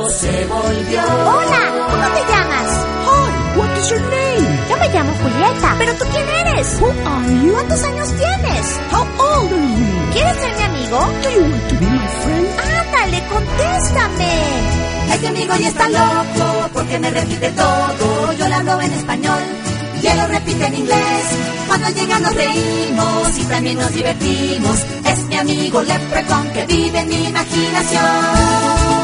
loco se volvió. Hola, ¿cómo te llamas? Hi, what is your name? Yo me llamo Julieta. ¿Pero tú quién eres? Who are you? ¿Cuántos años tienes? How old are you? ¿Quieres ser mi amigo? Do you want to be my friend? Ándale, contéstame. Este amigo ya está loco porque me repite todo. Yo le hablo en español y él lo repite en inglés. Cuando llega nos reímos y también nos divertimos. Es mi amigo Leprechaun que vive en mi imaginación.